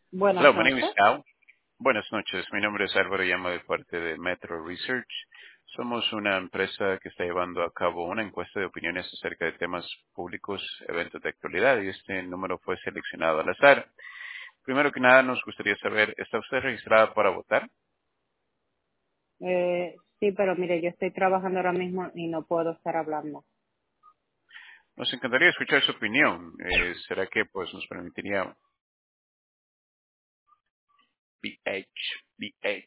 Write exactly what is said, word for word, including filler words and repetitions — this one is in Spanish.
Buenas Hello, my name is noches. Al. Buenas noches, mi nombre es Álvaro, llamo de parte de Metro Research. Somos una empresa que está llevando a cabo una encuesta de opiniones acerca de temas públicos, eventos de actualidad, y este número fue seleccionado al azar. Primero que nada, nos gustaría saber, ¿está usted registrada para votar? Eh, sí, pero mire, yo estoy trabajando ahora mismo y no puedo estar hablando. Nos encantaría escuchar su opinión. Eh, ¿Será que pues nos permitiría B H, B H?